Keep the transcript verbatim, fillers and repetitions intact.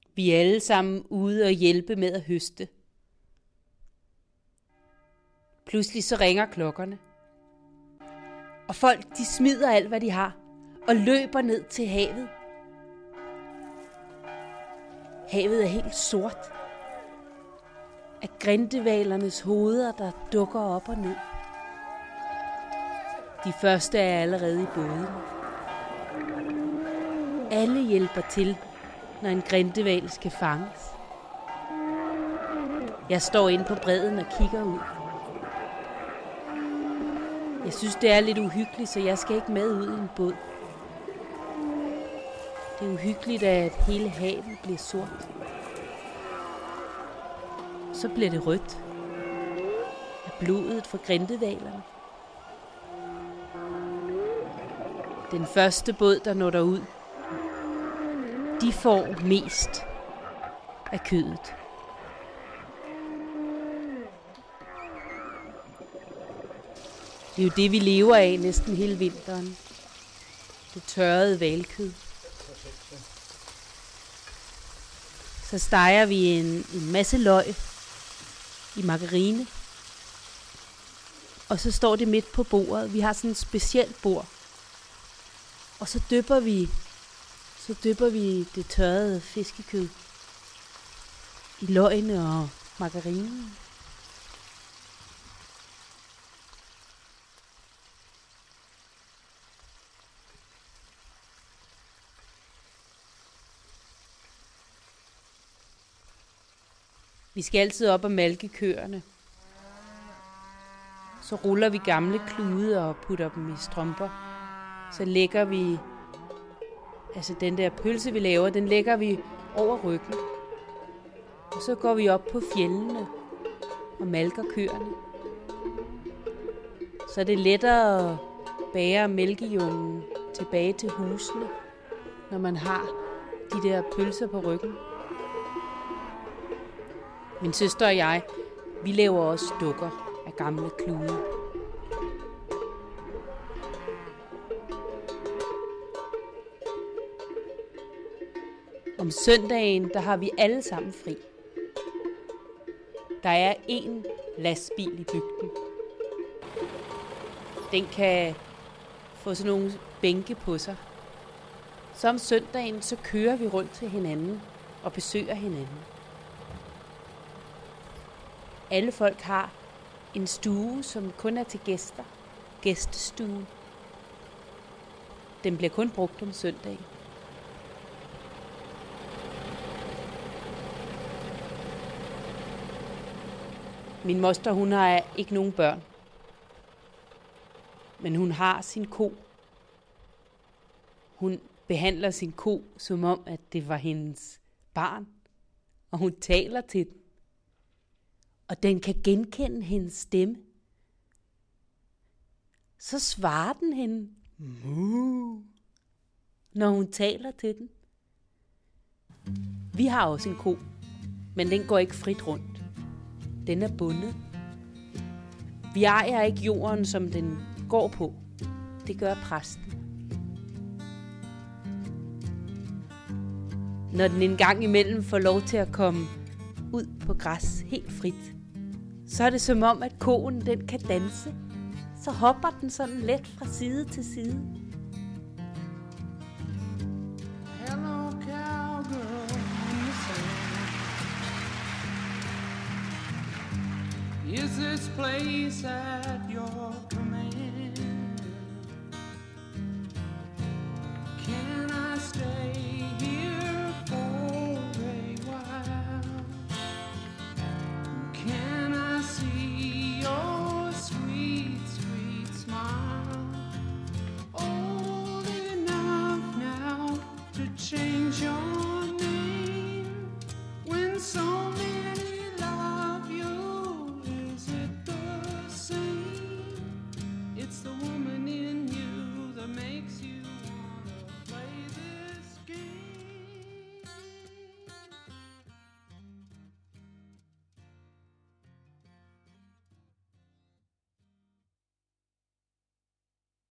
Vi er alle sammen ude og hjælpe med at høste. Pludselig så ringer klokkerne. Og folk, de smider alt, hvad de har, og løber ned til havet. Havet er helt sort af grindehvalernes hoveder, der dukker op og ned. De første er allerede i bådene. Alle hjælper til, når en grindehval skal fanges. Jeg står inde på bredden og kigger ud. Jeg synes, det er lidt uhyggeligt, så jeg skal ikke med ud i en båd. Det er uhyggeligt, at hele havet bliver sort. Så bliver det rødt af blodet fra grindehvalerne. Den første båd, der når derud, de får mest af kødet. Det er jo det, vi lever af næsten hele vinteren. Det tørrede hvalkød. Så steger vi en, en masse løg i margarine. Og så står det midt på bordet. Vi har sådan et specielt bord. Og så dypper vi, så dypper vi det tørrede fiskekød i løgene og margarinen. Vi skal altid op og malke køerne. Så ruller vi gamle klude og putter dem i strømper. Så lægger vi, altså den der pølse, vi laver, den lægger vi over ryggen. Og så går vi op på fjellene og malker køerne. Så er det lettere at bære mælkejunden tilbage til husene, når man har de der pølser på ryggen. Min søster og jeg, vi laver også dukker af gamle klude. Om søndagen, der har vi alle sammen fri. Der er én lastbil i bygden. Den kan få sådan nogle bænke på sig. Så om søndagen, så kører vi rundt til hinanden og besøger hinanden. Alle folk har en stue, som kun er til gæster. Gæstestue. Den bliver kun brugt om søndagen. Min moster, hun har ikke nogen børn. Men hun har sin ko. Hun behandler sin ko, som om, at det var hendes barn. Og hun taler til den. Og den kan genkende hendes stemme. Så svarer den hende, Moo, når hun taler til den. Vi har også en ko, men den går ikke frit rundt. Den er bundet. Vi ejer ikke jorden, som den går på. Det gør præsten. Når den en gang imellem får lov til at komme ud på græs helt frit, så er det som om, at koen den kan danse. Så hopper den sådan let fra side til side. Hello, cowgirl in the sand. Is this place at your command?